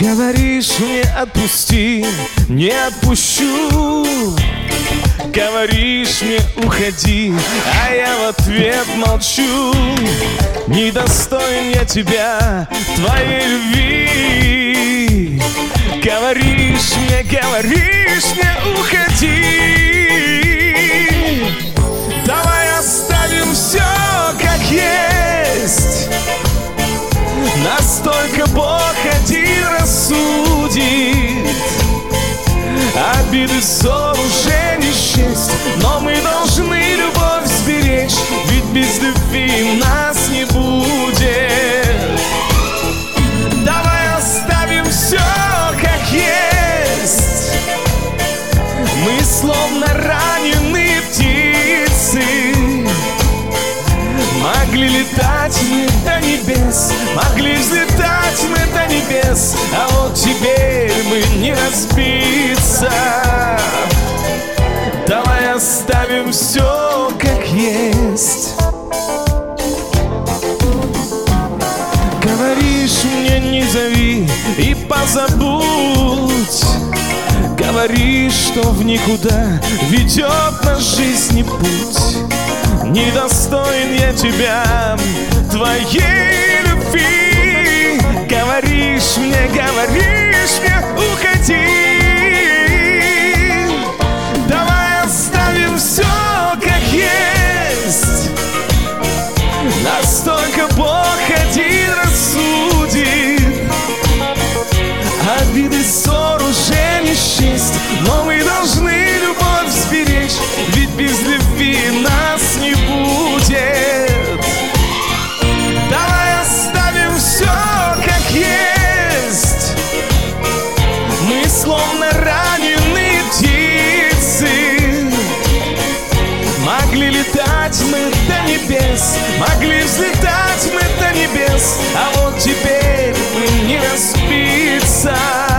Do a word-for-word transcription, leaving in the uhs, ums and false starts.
Говоришь мне отпусти, не отпущу. Говоришь мне уходи, а я в ответ молчу. Недостоин я тебя, твоей любви. Говоришь мне, говоришь мне уходи. Давай оставим все как есть. Настолько Бог один рассудит. Обиды, ссор уже не счесть, но мы должны любовь сберечь, ведь без любви нас не будет. Давай оставим все как есть. Мы словно раненые птицы. Могли летать мы до небес, могли взлетать мы до небес, а вот теперь мы не разбиться. Давай оставим все как есть. Говоришь мне не зови и позабудь. Говоришь, что в никуда ведет на жизни путь. Недостоин я тебя, твоей любви. Говоришь мне, говоришь мне уходи. Давай оставим все как есть. Настолько Бог один рассудит. Обиды, ссор уже не счесть, но мы должны любовь сберечь, ведь без любви нас не будет. Давай оставим все как есть. Мы словно раненые птицы. Могли летать мы до небес, могли взлетать мы до небес, а вот теперь мы не разбиться.